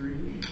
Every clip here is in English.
3.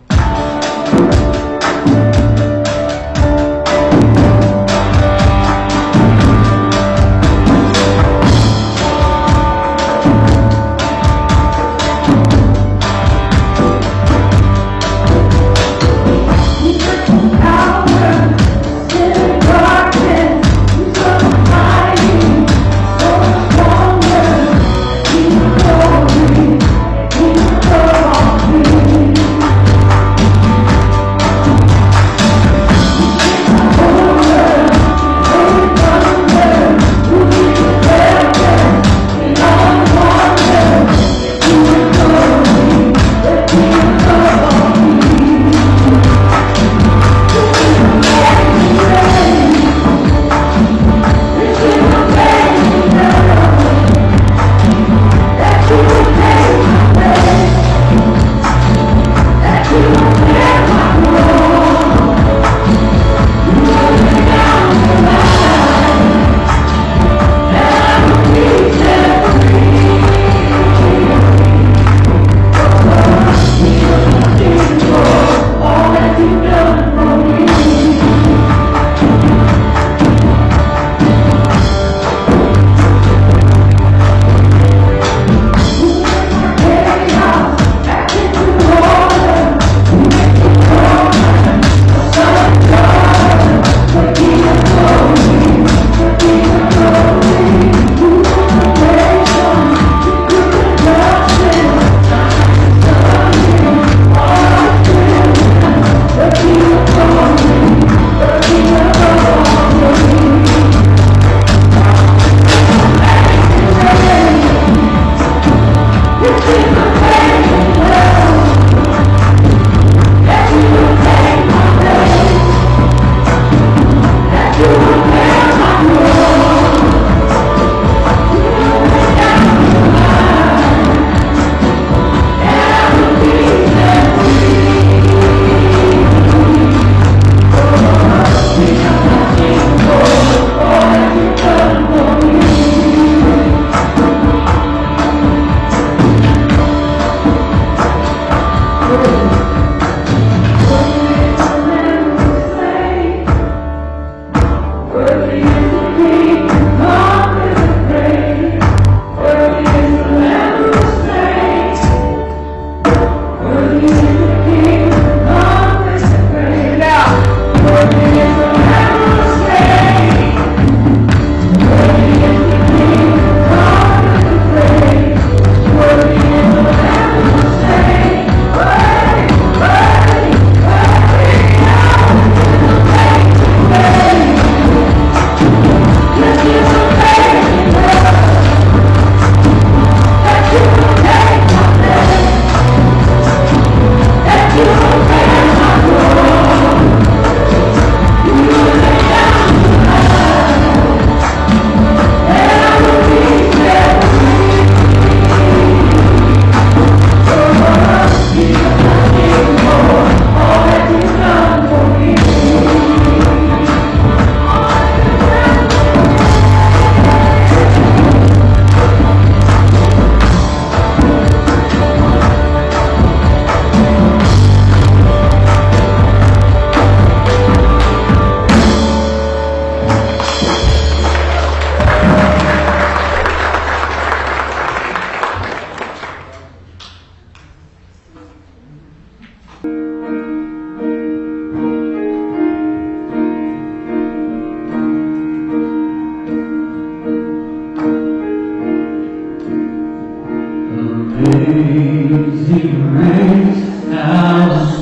Amazing grace, how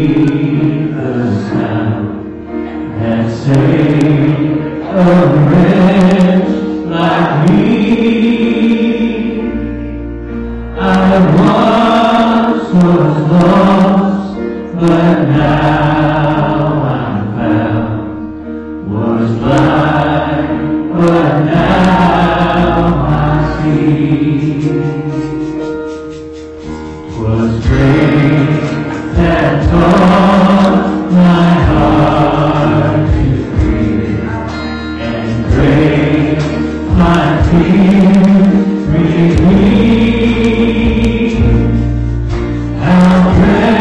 sweet the sound that saved a wretch like me. I once was lost, but now I'm found. Was blind, but now I see. 'Twas grace that taught my heart to fear, and grace my tears relieved. How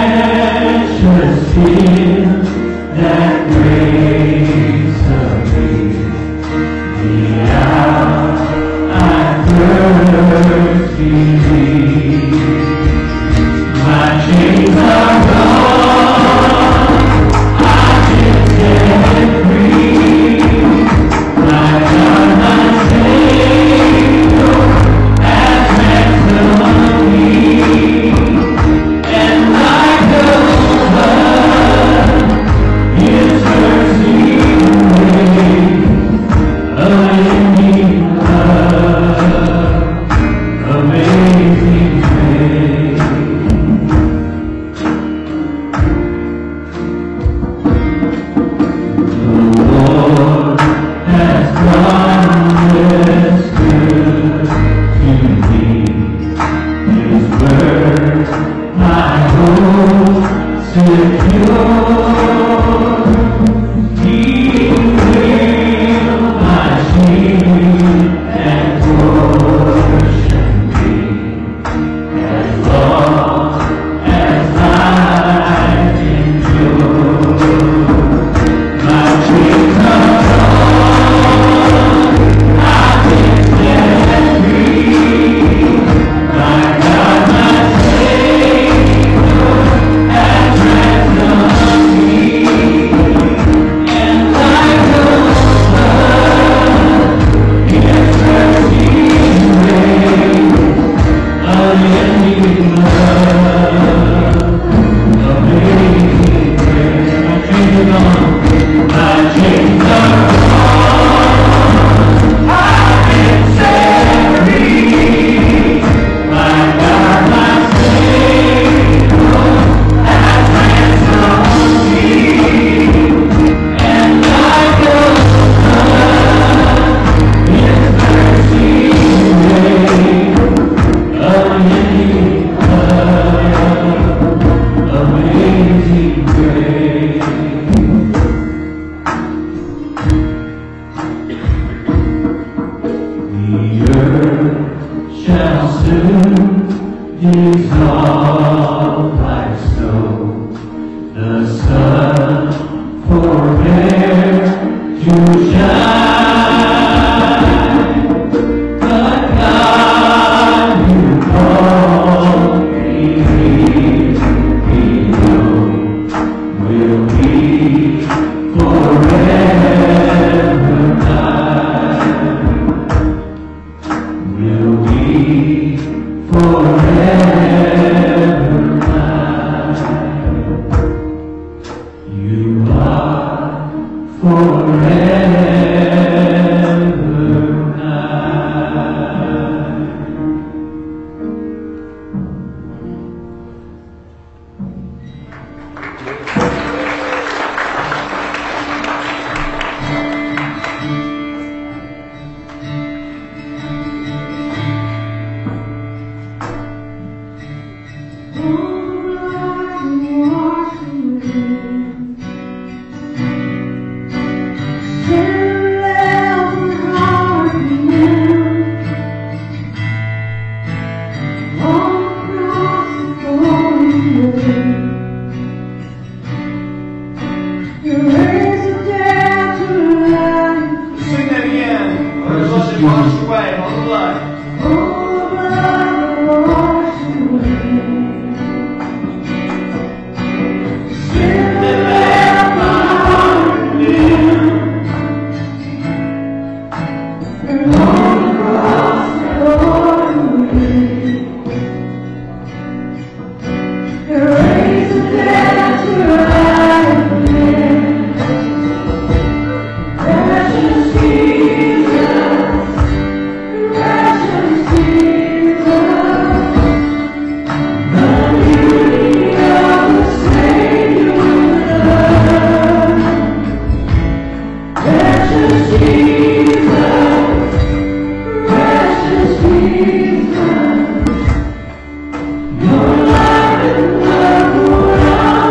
Your love and love.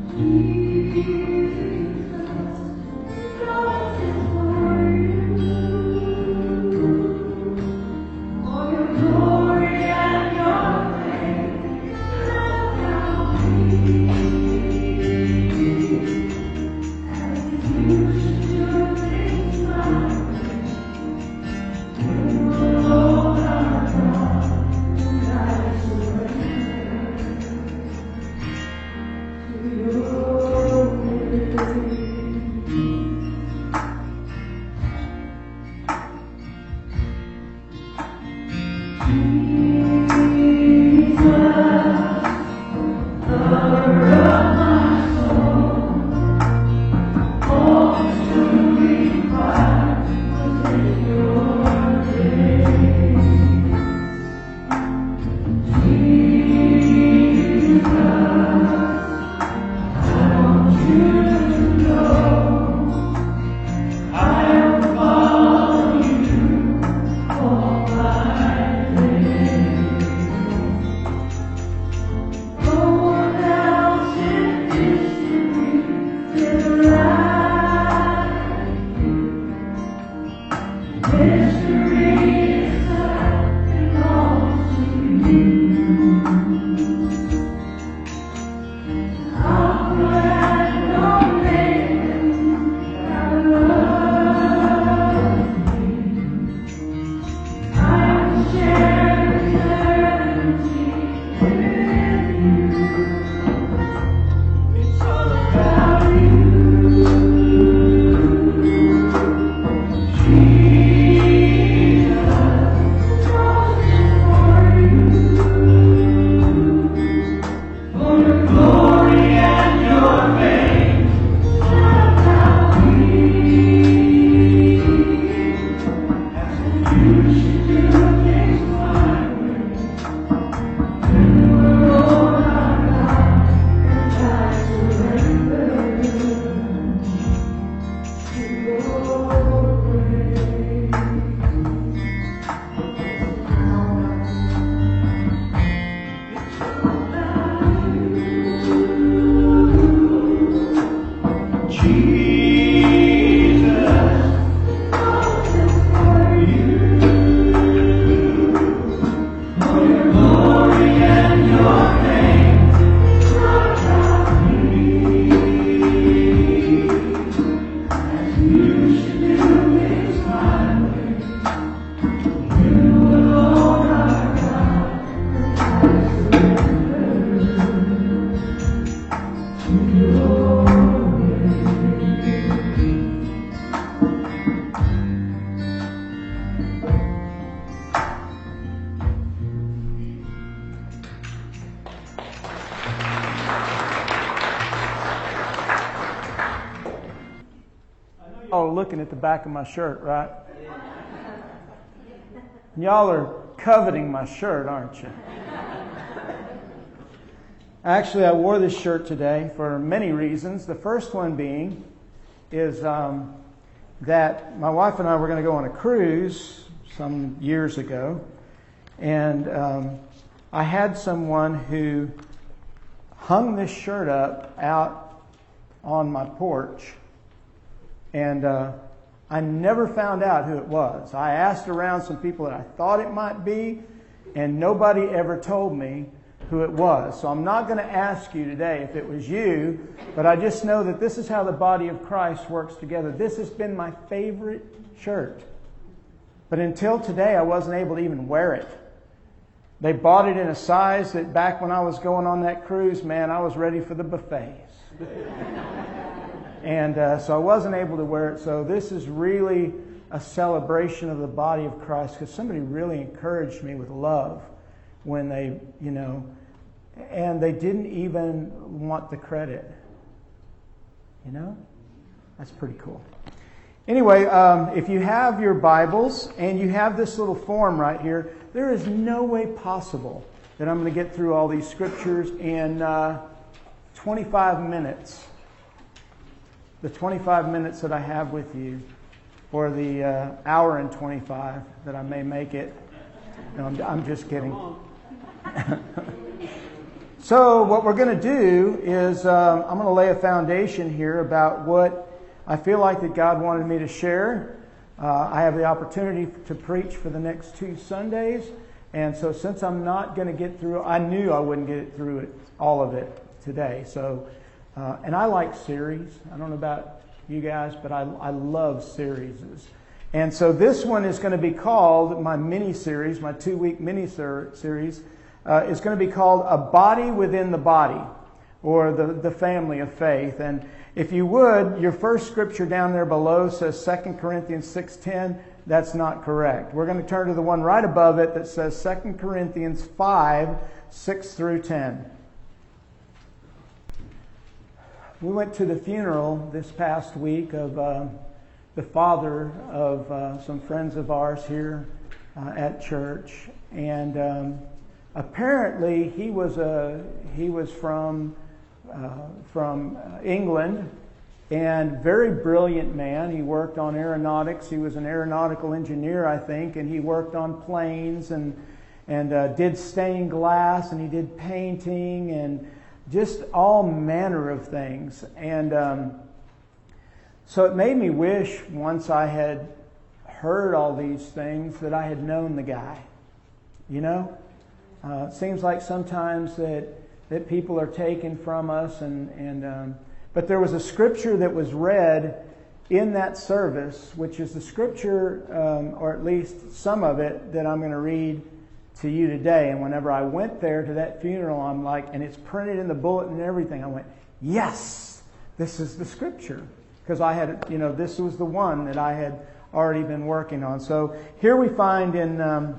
Y'all are looking at the back of my shirt, right? Y'all are coveting my shirt, aren't you? Actually, I wore this shirt today for many reasons. The first one being is that my wife and I were going to go on a cruise some years ago, and I had someone who hung this shirt up out on my porch, and I never found out who it was. I asked around some people that I thought it might be, and nobody ever told me who it was. So I'm not going to ask you today if it was you, but I just know that this is how the body of Christ works together. This has been my favorite shirt. But until today, I wasn't able to even wear it. They bought it in a size that back when I was going on that cruise, man, I was ready for the buffets. And so I wasn't able to wear it. So this is really a celebration of the body of Christ, because somebody really encouraged me with love when they, and they didn't even want the credit. That's pretty cool. Anyway, if you have your Bibles and you have this little form right here, there is no way possible that I'm going to get through all these scriptures in 25 minutes. The 25 minutes that I have with you, or the hour and 25 that I may make it. No, I'm just kidding. So what we're going to do is I'm going to lay a foundation here about what I feel like that God wanted me to share. I have the opportunity to preach for the next 2 Sundays. And so since I'm not going to get through, I knew I wouldn't get through it, all of it today. So, and I like series. I don't know about you guys, but I love series. And so this one is going to be called, my mini-series, my 2-week mini-series, is going to be called A Body Within the Body, or the Family of Faith. And if you would, your first scripture down there below says 2 Corinthians 6:10. That's not correct. We're going to turn to the one right above it that says 2 Corinthians 5:6 through 10. We went to the funeral this past week of the father of some friends of ours here at church, and apparently he was from England, and very brilliant man. He worked on aeronautics. He was an aeronautical engineer, I think, and he worked on planes and did stained glass, and he did painting and just all manner of things. And so it made me wish once I had heard all these things that I had known the guy. You know? It seems like sometimes that people are taken from us, but there was a scripture that was read in that service, which is the scripture, or at least some of it, that I'm going to read to you today. And whenever I went there to that funeral, I'm like, and it's printed in the bulletin and everything, I went, yes, this is the scripture. Because I had, this was the one that I had already been working on. So here we find in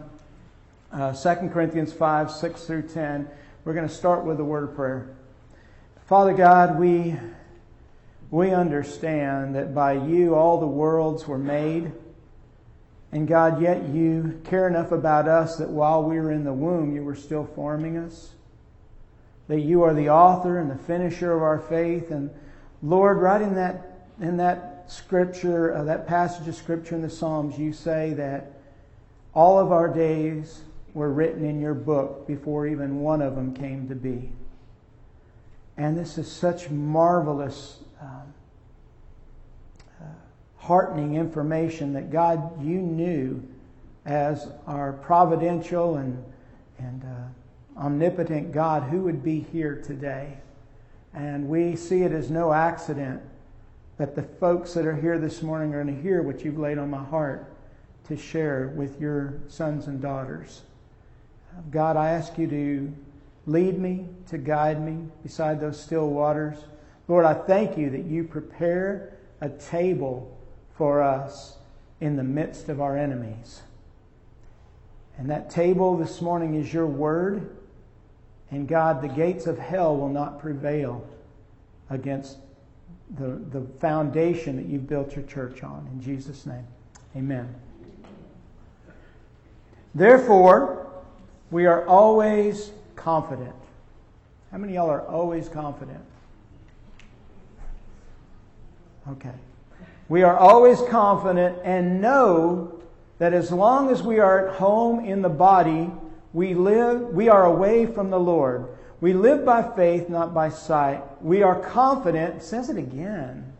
2 Corinthians 5:6 through 10, we're going to start with a word of prayer. Father God, we understand that by you all the worlds were made. And God, yet you care enough about us that while we were in the womb, you were still forming us. That you are the author and the finisher of our faith. And Lord, right in that scripture, that passage of scripture in the Psalms, you say that all of our days were written in your book before even one of them came to be. And this is such marvelous, heartening information that God, you knew as our providential and omnipotent God who would be here today. And we see it as no accident that the folks that are here this morning are going to hear what you've laid on my heart to share with your sons and daughters. God, I ask you to lead me, to guide me beside those still waters. Lord, I thank you that you prepare a table for us in the midst of our enemies. And that table this morning is your word. And God, the gates of hell will not prevail against the foundation that you've built your church on. In Jesus' name, amen. Therefore, we are always confident. How many of y'all are always confident? Okay. We are always confident and know that as long as we are at home in the body, we are away from the Lord. We live by faith, not by sight. We are confident. It says it again.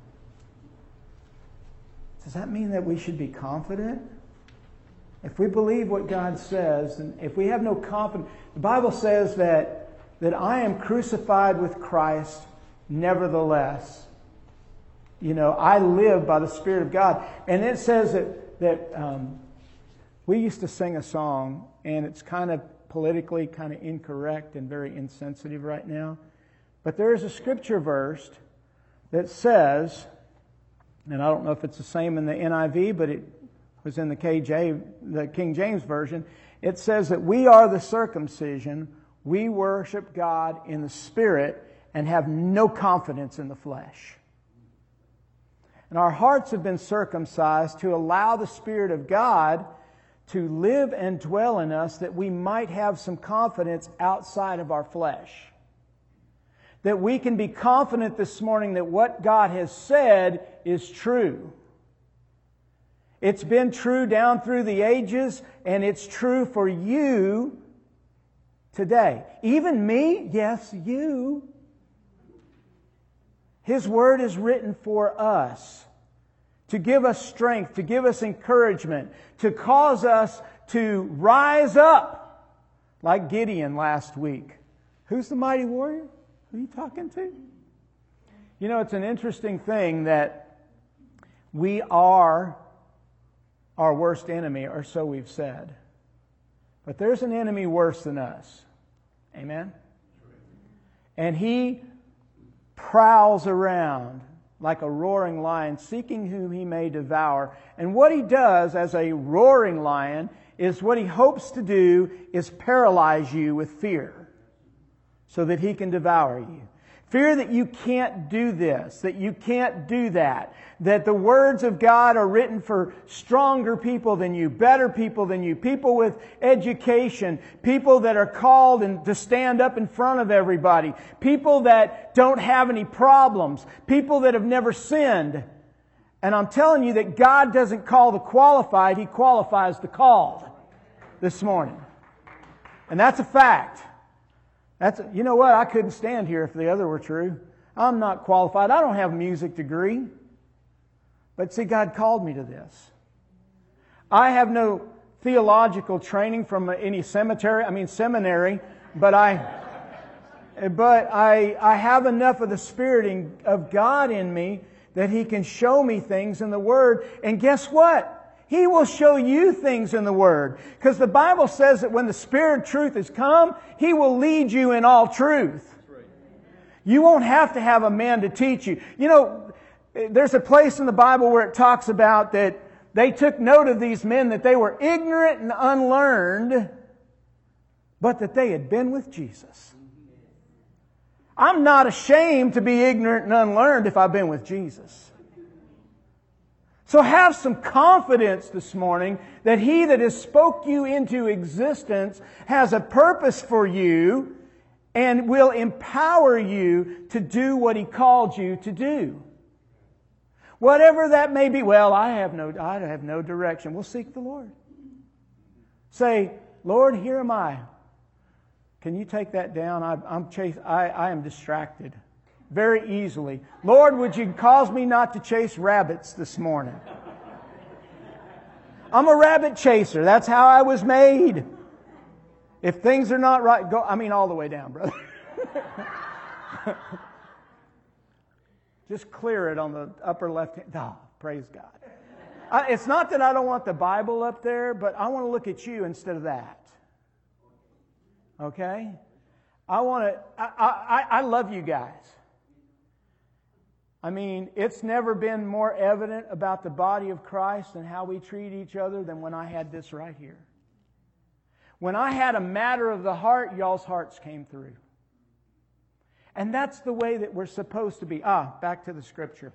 Does that mean that we should be confident? If we believe what God says, and if we have no confidence, the Bible says that I am crucified with Christ, nevertheless. I live by the Spirit of God. And it says that we used to sing a song, and it's kind of politically kind of incorrect and very insensitive right now. But there is a scripture verse that says, and I don't know if it's the same in the NIV, but it was in the King James Version. It says that we are the circumcision. We worship God in the Spirit and have no confidence in the flesh. And our hearts have been circumcised to allow the Spirit of God to live and dwell in us, that we might have some confidence outside of our flesh. That we can be confident this morning that what God has said is true. It's been true down through the ages, and it's true for you today. Even me? Yes, you. His Word is written for us, to give us strength, to give us encouragement, to cause us to rise up, like Gideon last week. Who's the mighty warrior? Who are you talking to? You know, it's an interesting thing that we are our worst enemy, or so we've said. But there's an enemy worse than us. Amen? And he prowls around like a roaring lion, seeking whom he may devour. And what he does as a roaring lion is what he hopes to do is paralyze you with fear so that he can devour you. Fear that you can't do this, that you can't do that the words of God are written for stronger people than you, better people than you, people with education, people that are called and to stand up in front of everybody, people that don't have any problems, people that have never sinned. And I'm telling you that God doesn't call the qualified, He qualifies the called this morning. And that's a fact. You know what? I couldn't stand here if the other were true. I'm not qualified. I don't have a music degree. But see, God called me to this. I have no theological training from any seminary, but I have enough of the Spirit of God in me that He can show me things in the Word. And guess what? He will show you things in the Word. Because the Bible says that when the Spirit of truth has come, He will lead you in all truth. You won't have to have a man to teach you. You know, there's a place in the Bible where it talks about that they took note of these men, that they were ignorant and unlearned, but that they had been with Jesus. I'm not ashamed to be ignorant and unlearned if I've been with Jesus. So have some confidence this morning that He that has spoke you into existence has a purpose for you and will empower you to do what He called you to do. Whatever that may be. Well, I have no direction. We'll seek the Lord. Say, Lord, here am I. Can you take that down? I am distracted very easily. Lord, would you cause me not to chase rabbits this morning? I'm a rabbit chaser. That's how I was made. If things are not right, go. All the way down, brother. Just clear it on the upper left hand. Oh, praise God. It's not that I don't want the Bible up there, but I want to look at you instead of that. Okay? I love you guys. It's never been more evident about the body of Christ and how we treat each other than when I had this right here. When I had a matter of the heart, y'all's hearts came through. And that's the way that we're supposed to be. Back to the Scripture.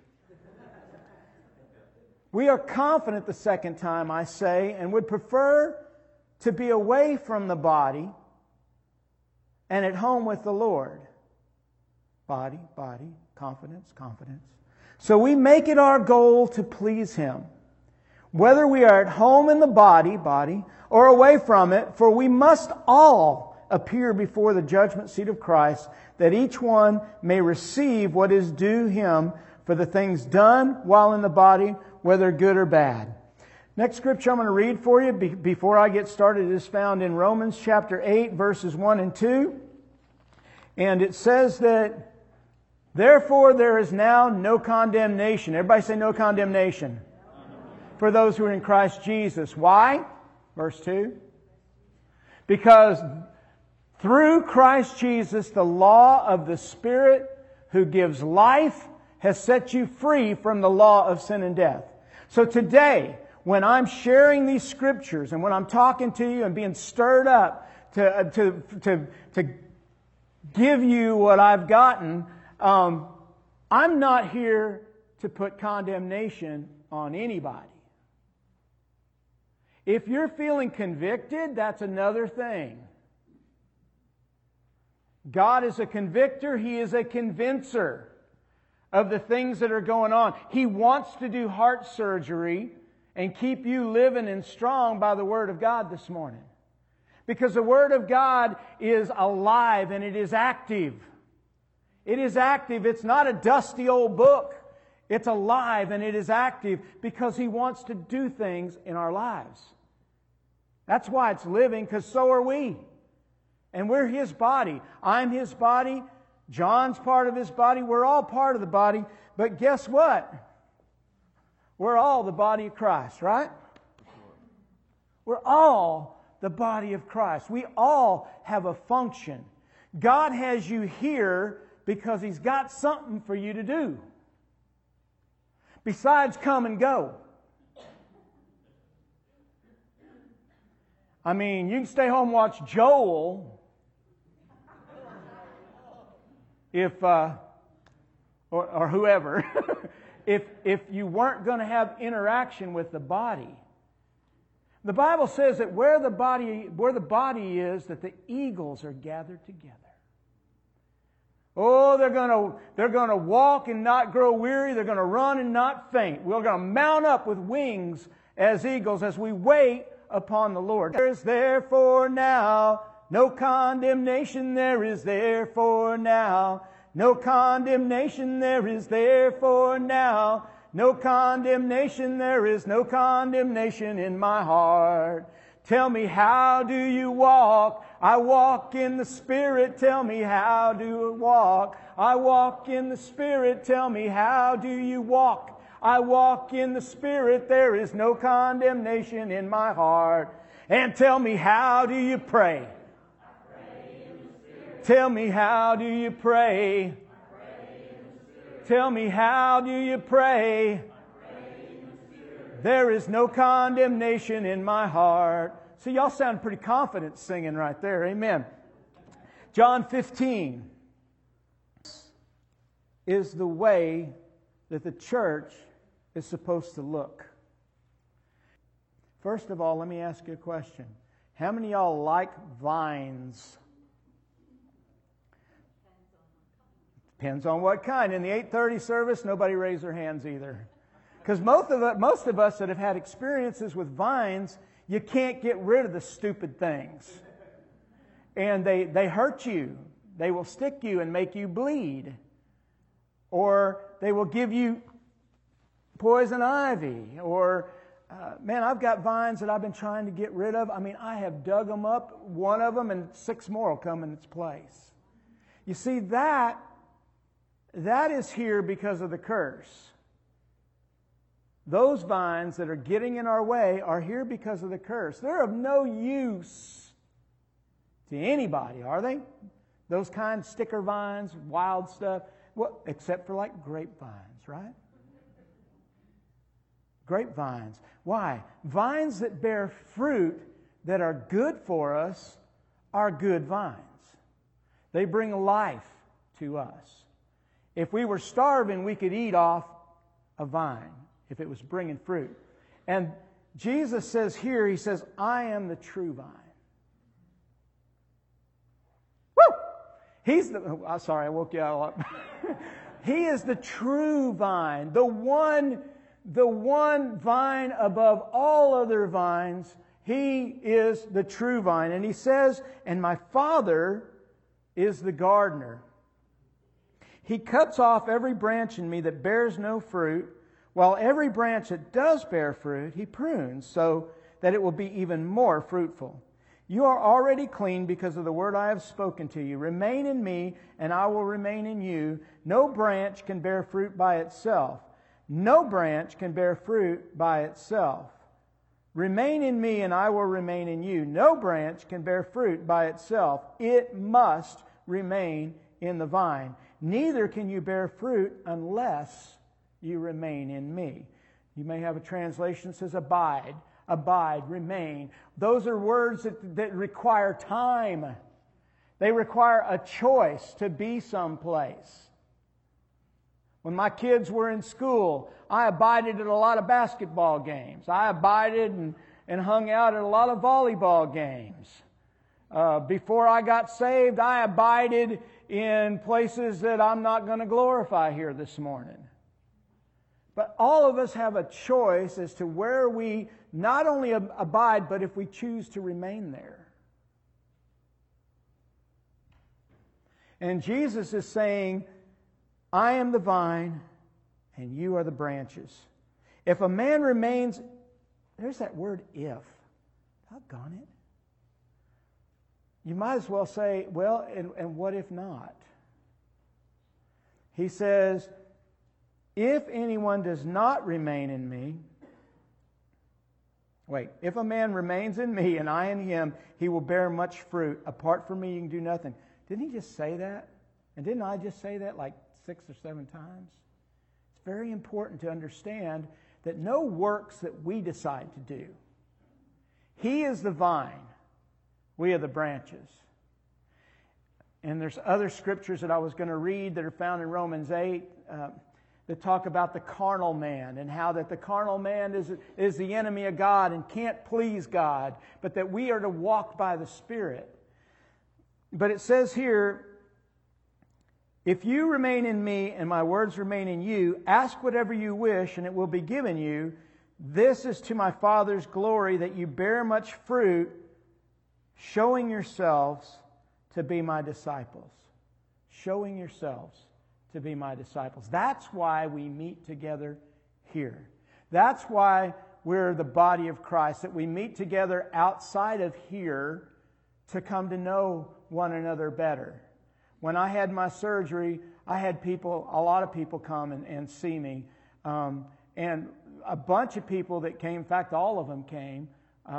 We are confident the second time, I say, and would prefer to be away from the body and at home with the Lord. Body, confidence. So we make it our goal to please Him. Whether we are at home in the body, or away from it, for we must all appear before the judgment seat of Christ, that each one may receive what is due him for the things done while in the body, whether good or bad. Next scripture I'm going to read for you before I get started is found in Romans chapter 8, verses 1 and 2. And it says that, therefore there is now no condemnation. Everybody say no condemnation. For those who are in Christ Jesus. Why? Verse 2. Because through Christ Jesus, the law of the Spirit who gives life has set you free from the law of sin and death. So today, when I'm sharing these scriptures and when I'm talking to you and being stirred up to give you what I've gotten, I'm not here to put condemnation on anybody. If you're feeling convicted, that's another thing. God is a convictor. He is a convincer of the things that are going on. He wants to do heart surgery and keep you living and strong by the Word of God this morning. Because the Word of God is alive and it is active. It is active. It's not a dusty old book. It's alive and it is active because He wants to do things in our lives. That's why it's living, because so are we. And we're His body. I'm His body. John's part of His body. We're all part of the body. But guess what? We're all the body of Christ, right? We're all the body of Christ. We all have a function. God has you here because He's got something for you to do. Besides come and go. I mean, you can stay home and watch Joel if or whoever if you weren't going to have interaction with the body. The Bible says that where the body is, that the eagles are gathered together. Oh, they're going to walk and not grow weary. They're going to run and not faint. We're going to mount up with wings as eagles as we wait upon the Lord. There is therefore now no condemnation. There is therefore now no condemnation. There is therefore now no condemnation. There is no condemnation in my heart. Tell me, how do you walk? I walk in the Spirit. Tell me, how do you walk? I walk in the Spirit. Tell me, how do you walk? I walk in the Spirit. There is no condemnation in my heart. And tell me, how do you pray? Tell me, how do you pray? Tell me, how do you pray? There is no condemnation in my heart. So y'all sound pretty confident singing right there. Amen. John 15 is the way that the church is supposed to look. First of all, let me ask you a question. How many of y'all like vines? Depends on what kind. In the 8:30 service, nobody raised their hands either. Because most of us that have had experiences with vines, you can't get rid of the stupid things. And they hurt you. They will stick you and make you bleed. Or they will give you poison ivy. Or, man, I've got vines that I've been trying to get rid of. I mean, I have dug them up, one of them, and 6 more will come in its place. You see, that is here because of the curse. Those vines that are getting in our way are here because of the curse. They're of no use to anybody, are they? Those kind of sticker vines, wild stuff. Well, except for like grapevines, right? Grapevines. Why? Vines that bear fruit that are good for us are good vines. They bring life to us. If we were starving, we could eat off a vine if it was bringing fruit. And Jesus says here, He says, I am the true vine. Woo! Sorry, I woke you up. He is the true vine, the one vine above all other vines. He is the true vine. And He says, and my Father is the gardener. He cuts off every branch in me that bears no fruit, while every branch that does bear fruit, He prunes so that it will be even more fruitful. You are already clean because of the word I have spoken to you. Remain in me, and I will remain in you. No branch can bear fruit by itself. No branch can bear fruit by itself. Remain in me, and I will remain in you. No branch can bear fruit by itself. It must remain in the vine. Neither can you bear fruit unless you remain in me. You may have a translation that says abide. Abide, remain. Those are words that require time. They require a choice to be someplace. When my kids were in school, I abided at a lot of basketball games. I abided and hung out at a lot of volleyball games. Before I got saved, I abided in places that I'm not going to glorify here this morning. But all of us have a choice as to where we not only abide, but if we choose to remain there. And Jesus is saying, I am the vine, and you are the branches. If a man remains, there's that word if. Doggone it. You might as well say, well, and what if not? He says, if anyone does not remain in me, if a man remains in me and I in him, he will bear much fruit. Apart from me, you can do nothing. Didn't he just say that? And didn't I just say that like 6 or 7 times? It's very important to understand that no works that we decide to do. He is the vine. We are the branches. And there's other scriptures that I was going to read that are found in Romans 8 that talk about the carnal man and how that the carnal man is the enemy of God and can't please God, but that we are to walk by the Spirit. But it says here, if you remain in me and my words remain in you, ask whatever you wish and it will be given you. This is to my Father's glory that you bear much fruit, showing yourselves to be my disciples. Showing yourselves to be my disciples. That's why we meet together here. That's why we're the body of Christ, that we meet together outside of here to come to know one another better. When I had my surgery, I had a lot of people come and see me. And a bunch of people that came, in fact, all of them came.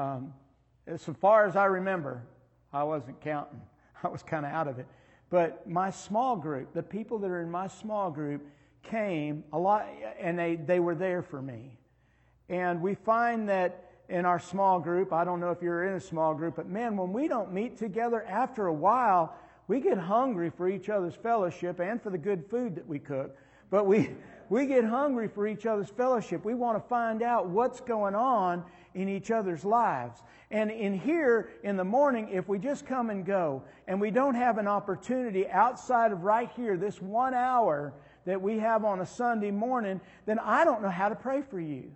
As far as I remember, I wasn't counting. I was kind of out of it. But my small group, the people that are in my small group came a lot, and they were there for me. And we find that in our small group, I don't know if you're in a small group, but man, when we don't meet together, after a while, we get hungry for each other's fellowship and for the good food that we cook. But we get hungry for each other's fellowship. We want to find out what's going on in each other's lives. And in here, in the morning, if we just come and go, and we don't have an opportunity outside of right here, this 1 hour that we have on a Sunday morning, then I don't know how to pray for you.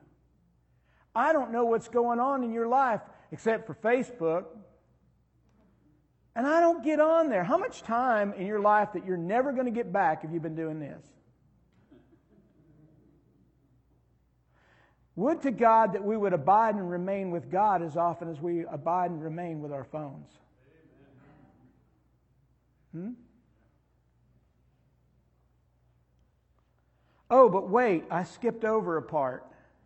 I don't know what's going on in your life, except for Facebook. And I don't get on there. How much time in your life that you're never going to get back have you been doing this? Would to God that we would abide and remain with God as often as we abide and remain with our phones. Oh, but wait, I skipped over a part.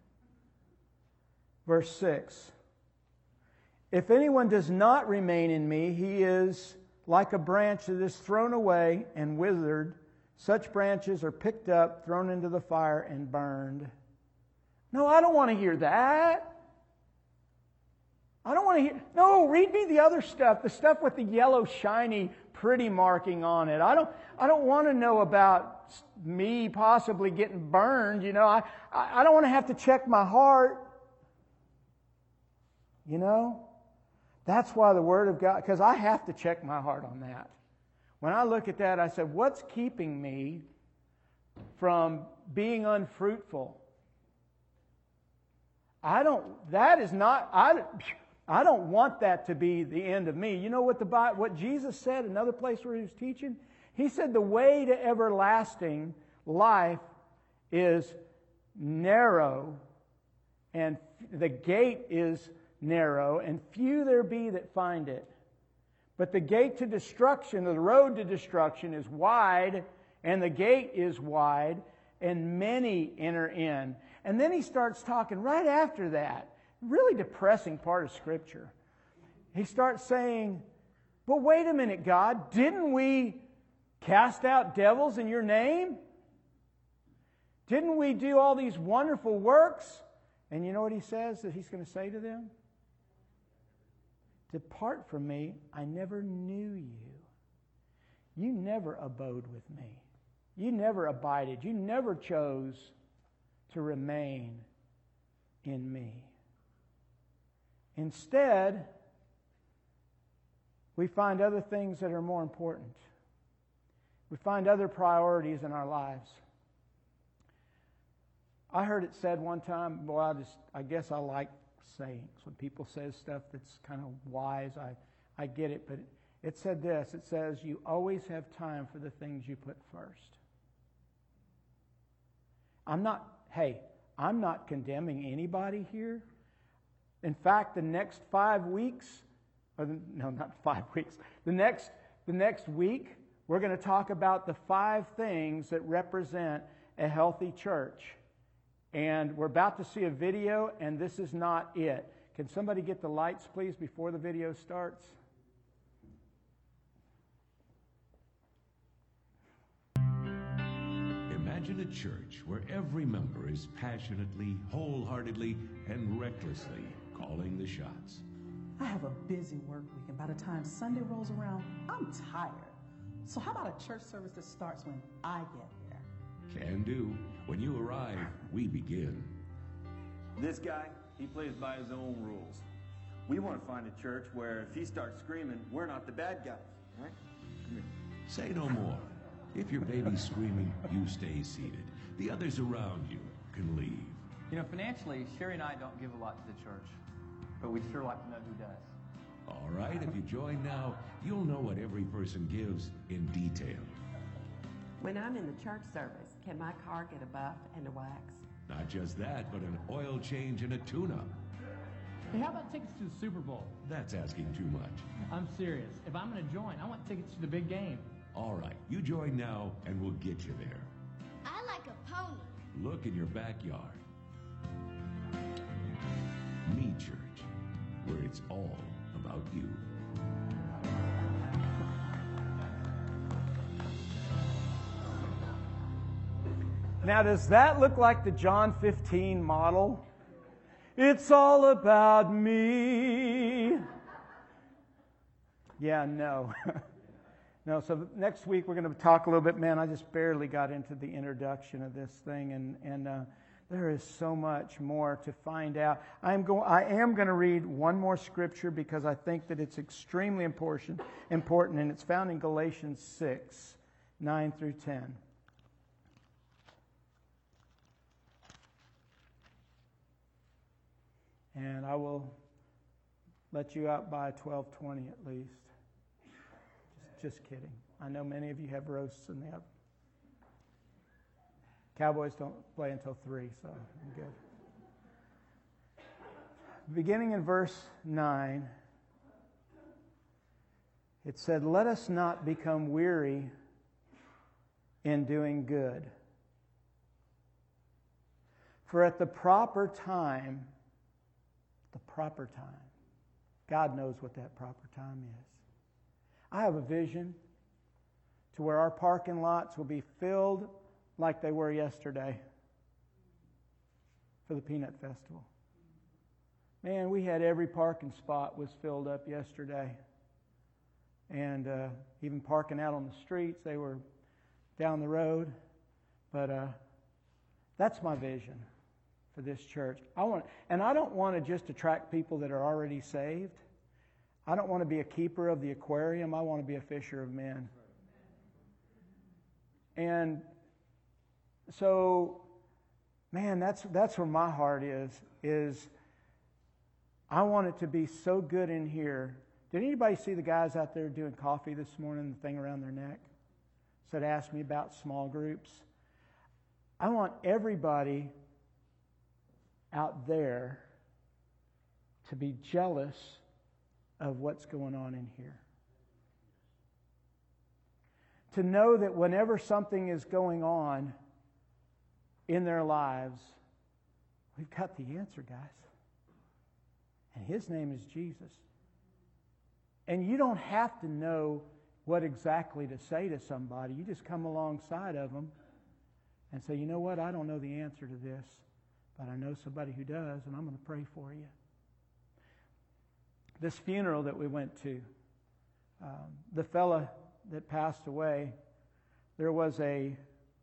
Verse 6. If anyone does not remain in me, he is like a branch that is thrown away and withered. Such branches are picked up, thrown into the fire, and burned. No, I don't want to hear that. I don't want to hear... No, read me the other stuff. The stuff with the yellow, shiny, pretty marking on it. I don't want to know about me possibly getting burned. You know, I don't want to have to check my heart. You know? That's why the Word of God... Because I have to check my heart on that. When I look at that, I said, what's keeping me from being unfruitful? I don't want that to be the end of me. You know what Jesus said, another place where He was teaching? He said the way to everlasting life is narrow, and the gate is narrow, and few there be that find it. But the gate to destruction, the road to destruction is wide, and the gate is wide, and many enter in. And then he starts talking right after that. Really depressing part of Scripture. He starts saying, but wait a minute, God, didn't we cast out devils in your name? Didn't we do all these wonderful works? And you know what he says that he's going to say to them? Depart from me, I never knew you. You never abode with me. You never abided. You never chose to remain in me. Instead, we find other things that are more important. We find other priorities in our lives. I heard it said one time, I guess I like sayings. When people say stuff that's kind of wise, I get it. But It said this. It says, you always have time for the things you put first. I'm not condemning anybody here. In fact, the next 5 weeks, not 5 weeks, the next week, we're going to talk about the 5 things that represent a healthy church. And we're about to see a video, and this is not it. Can somebody get the lights, please, before the video starts? Imagine a church where every member is passionately, wholeheartedly, and recklessly calling the shots. I have a busy work week, and by the time Sunday rolls around, I'm tired. So how about a church service that starts when I get there? Can do. When you arrive, we begin. This guy, he plays by his own rules. We want to find a church where if he starts screaming, we're not the bad guys, right? Come here. Say no more. If your baby's screaming, you stay seated. The others around you can leave. You know, financially, Sherry and I don't give a lot to the church, but we'd sure like to know who does. All right, if you join now, you'll know what every person gives in detail. When I'm in the church service, can my car get a buff and a wax? Not just that, but an oil change and a tune-up. Hey, how about tickets to the Super Bowl? That's asking too much. I'm serious. If I'm going to join, I want tickets to the big game. All right, you join now and we'll get you there. I like a pony. Look in your backyard. Me Church, where it's all about you. Now, does that look like the John 15 model? It's all about me. Yeah, no. No, so next week we're going to talk a little bit. Man, I just barely got into the introduction of this thing, and there is so much more to find out. I am going to read one more scripture because I think that it's extremely important, and it's found in Galatians 6, 9 through 10. And I will let you out by 12:20 at least. Just kidding. I know many of you have roasts in the oven. Cowboys don't play until 3, so I'm good. Beginning in verse 9, it said, "Let us not become weary in doing good. For at the proper time, God knows what that proper time is. I have a vision to where our parking lots will be filled like they were yesterday for the Peanut Festival. Man, we had every parking spot was filled up yesterday. And even parking out on the streets, they were down the road. But that's my vision for this church. I don't want to just attract people that are already saved. I don't want to be a keeper of the aquarium. I want to be a fisher of men. And so, man, that's where my heart is I want it to be so good in here. Did anybody see the guys out there doing coffee this morning, the thing around their neck? Said, ask me about small groups. I want everybody out there to be jealous of what's going on in here. To know that whenever something is going on in their lives, we've got the answer, guys. And His name is Jesus. And you don't have to know what exactly to say to somebody. You just come alongside of them and say, you know what, I don't know the answer to this, but I know somebody who does, and I'm going to pray for you. This funeral that we went to, the fella that passed away, there was the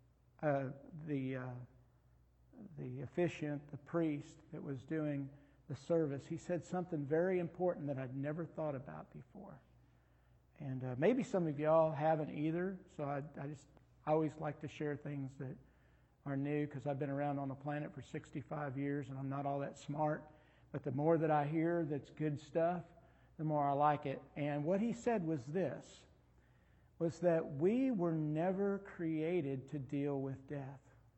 officiant, the priest that was doing the service. He said something very important that I'd never thought about before. And maybe some of y'all haven't either, so I always like to share things that are new because I've been around on the planet for 65 years and I'm not all that smart. But the more that I hear that's good stuff, the more I like it. And what he said was this, was that we were never created to deal with death.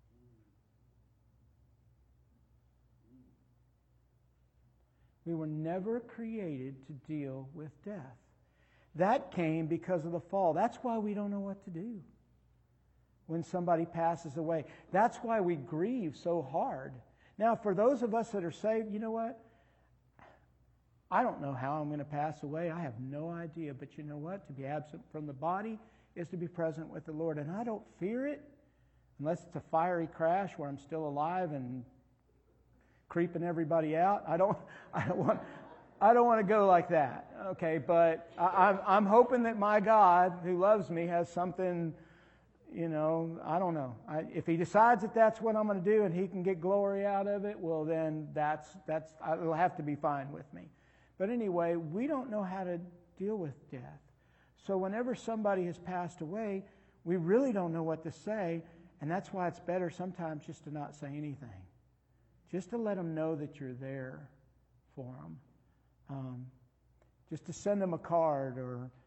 We were never created to deal with death. That came because of the fall. That's why we don't know what to do when somebody passes away. That's why we grieve so hard. Now, for those of us that are saved, you know what? I don't know how I'm going to pass away. I have no idea. But you know what? To be absent from the body is to be present with the Lord. And I don't fear it unless it's a fiery crash where I'm still alive and creeping everybody out. I don't want to go like that. Okay, but I'm hoping that my God, who loves me, has something. You know, I don't know. If He decides that that's what I'm going to do and He can get glory out of it, well, then it'll have to be fine with me. But anyway, we don't know how to deal with death. So whenever somebody has passed away, we really don't know what to say, and that's why it's better sometimes just to not say anything. Just to let them know that you're there for them. Just to send them a card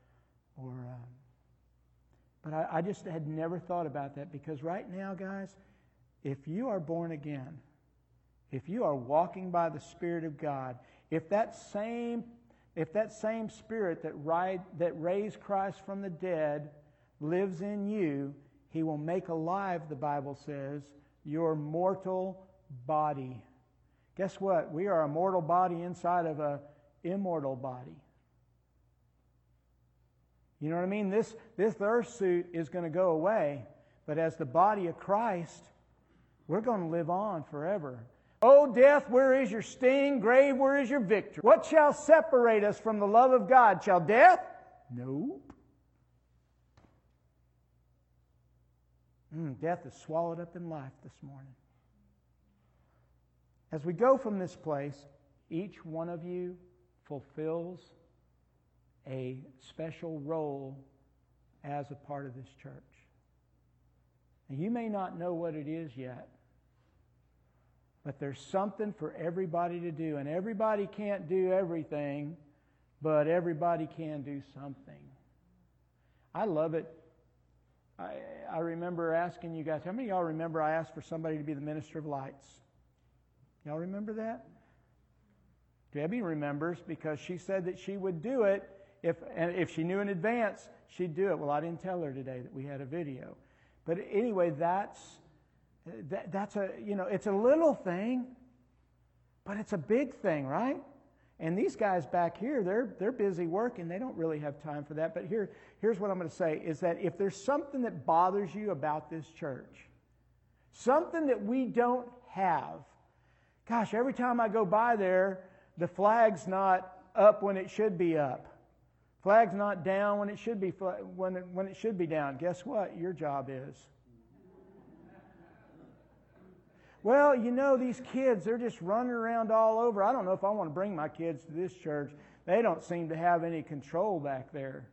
But I just had never thought about that, because right now, guys, if you are born again, if you are walking by the Spirit of God, if that same Spirit that raised Christ from the dead lives in you, He will make alive, the Bible says, your mortal body. Guess what? We are a mortal body inside of an immortal body. You know what I mean? This earth suit is going to go away, but as the body of Christ, we're going to live on forever. O death, where is your sting? Grave, where is your victory? What shall separate us from the love of God? Shall death? Nope. Death is swallowed up in life this morning. As we go from this place, each one of you fulfills a special role as a part of this church. And you may not know what it is yet, but there's something for everybody to do. And everybody can't do everything, but everybody can do something. I love it. I remember asking you guys, how many of y'all remember I asked for somebody to be the minister of lights? Y'all remember that? Debbie remembers, because she said that she would do it. If she knew in advance, she'd do it. Well, I didn't tell her today that we had a video. But anyway, that's it's a little thing, but it's a big thing, right? And these guys back here, they're busy working. They don't really have time for that. But here's what I'm going to say, is that if there's something that bothers you about this church, something that we don't have, gosh, every time I go by there, the flag's not up when it should be up. Flag's not down when it should be when it should be down. Guess what? Your job is. Well, you know, these kids, they're just running around all over. I don't know if I want to bring my kids to this church. They don't seem to have any control back there.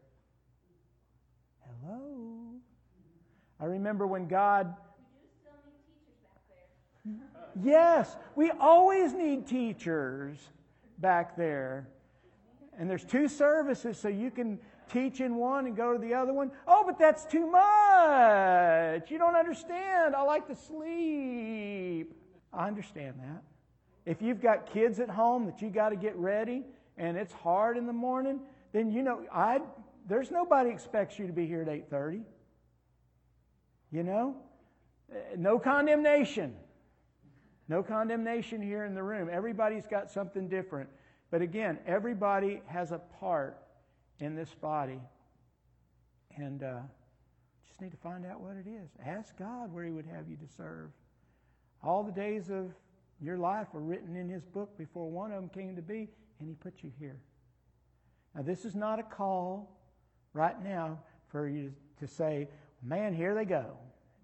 Hello? I remember when God... We do still need teachers back there. Yes, we always need teachers back there. And there's 2 services, so you can teach in one and go to the other one. Oh, but that's too much. You don't understand. I like to sleep. I understand that. If you've got kids at home that you got to get ready and it's hard in the morning, then there's nobody expects you to be here at 8:30. You know? No condemnation. No condemnation here in the room. Everybody's got something different. But again, everybody has a part in this body. And just need to find out what it is. Ask God where He would have you to serve. All the days of your life were written in His book before one of them came to be, and He put you here. Now, this is not a call right now for you to say, man, here they go.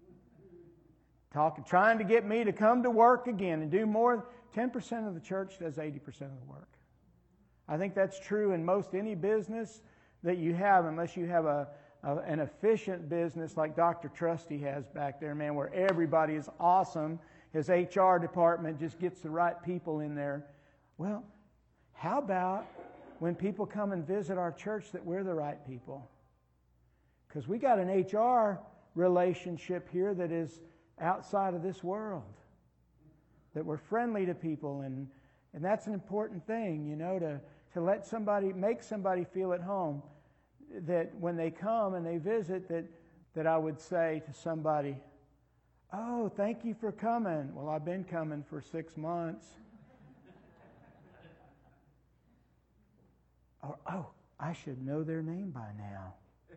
Trying to get me to come to work again and do more. 10% of the church does 80% of the work. I think that's true in most any business that you have, unless you have an efficient business like Dr. Trusty has back there, man, where everybody is awesome. His HR department just gets the right people in there. Well, how about when people come and visit our church that we're the right people. Because we got an HR relationship here that is outside of this world. That we're friendly to people, and that's an important thing, you know, to let somebody, make somebody feel at home. That when they come and they visit, that I would say to somebody, "Oh, thank you for coming." "Well, I've been coming for 6 months." Or, "Oh, I should know their name by now."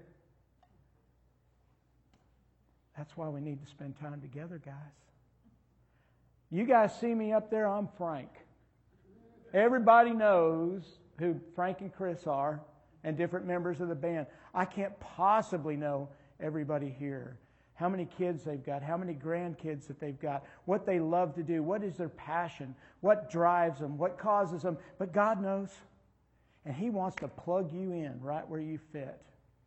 That's why we need to spend time together, guys. You guys see me up there, I'm Frank. Everybody knows who Frank and Chris are and different members of the band. I can't possibly know everybody here. How many kids they've got, how many grandkids that they've got, what they love to do, what is their passion, what drives them, what causes them. But God knows. And He wants to plug you in right where you fit.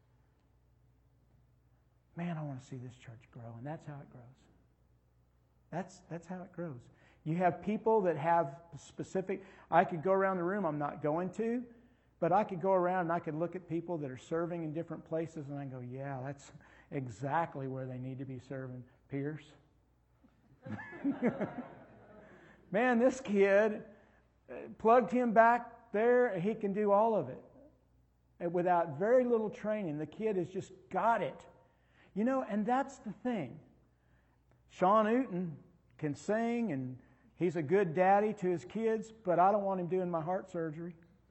Man, I want to see this church grow, and that's how it grows. That's how it grows. You have people that have specific... I could go around the room, I'm not going to, but I could go around and I could look at people that are serving in different places and I go, yeah, that's exactly where they need to be serving. Pierce. Man, this kid, plugged him back there, he can do all of it. And without very little training, the kid has just got it. You know, and that's the thing. Sean Newton can sing and he's a good daddy to his kids, but I don't want him doing my heart surgery.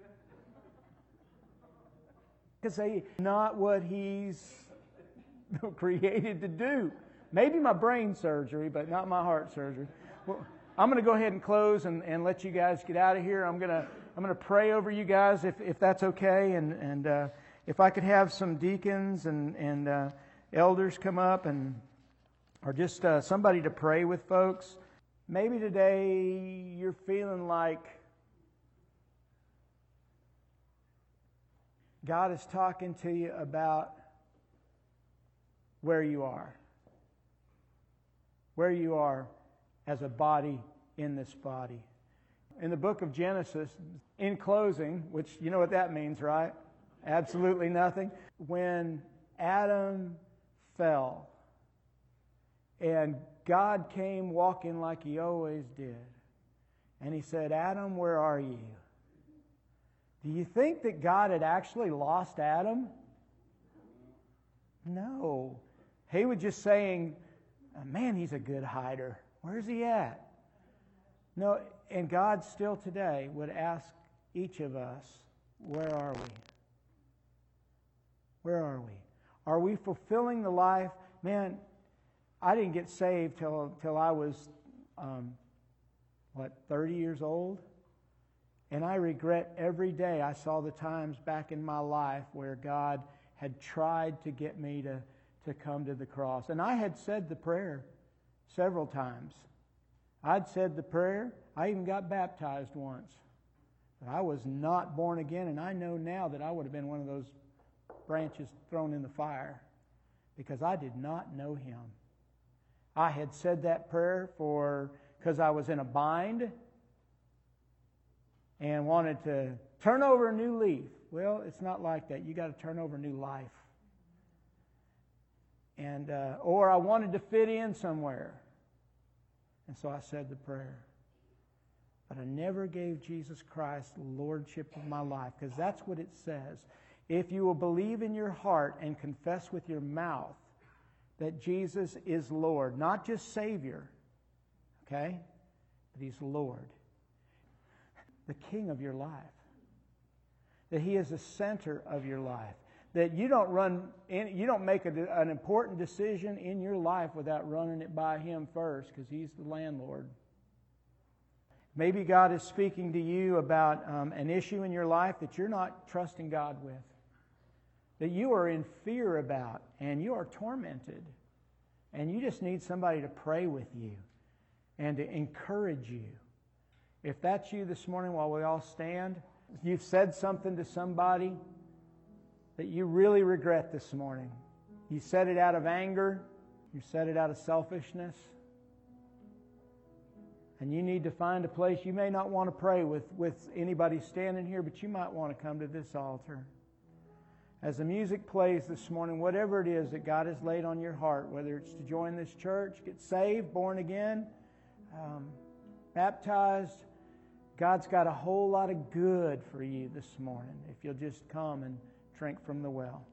Because that's not what he's created to do. Maybe my brain surgery, but not my heart surgery. Well, I'm going to go ahead and close and let you guys get out of here. I'm going to pray over you guys if that's okay, and if I could have some deacons and elders come up or just somebody to pray with folks. Maybe today you're feeling like God is talking to you about where you are. Where you are as a body in this body. In the book of Genesis, in closing, which you know what that means, right? Absolutely nothing. When Adam fell, and God came walking like He always did. And He said, "Adam, where are you?" Do you think that God had actually lost Adam? No. He was just saying, "Man, he's a good hider. Where's he at?" No, and God still today would ask each of us, where are we? Where are we? Are we fulfilling the life? Man, I didn't get saved till I was, 30 years old? And I regret every day I saw the times back in my life where God had tried to get me to come to the cross. And I had said the prayer several times. I'd said the prayer. I even got baptized once. But I was not born again, and I know now that I would have been one of those branches thrown in the fire because I did not know Him. I had said that prayer because I was in a bind and wanted to turn over a new leaf. Well, it's not like that. You got to turn over a new life. And or I wanted to fit in somewhere. And so I said the prayer. But I never gave Jesus Christ lordship of my life, because that's what it says. If you will believe in your heart and confess with your mouth that Jesus is Lord, not just Savior, okay? But He's Lord. The King of your life. That He is the center of your life. That you don't make an important decision in your life without running it by Him first, because He's the landlord. Maybe God is speaking to you about an issue in your life that you're not trusting God with. That you are in fear about, and you are tormented. And you just need somebody to pray with you and to encourage you. If that's you this morning while we all stand, you've said something to somebody that you really regret this morning. You said it out of anger. You said it out of selfishness. and you need to find a place, you may not want to pray with anybody standing here, but you might want to come to this altar. As the music plays this morning, whatever it is that God has laid on your heart, whether it's to join this church, get saved, born again, baptized, God's got a whole lot of good for you this morning if you'll just come and drink from the well.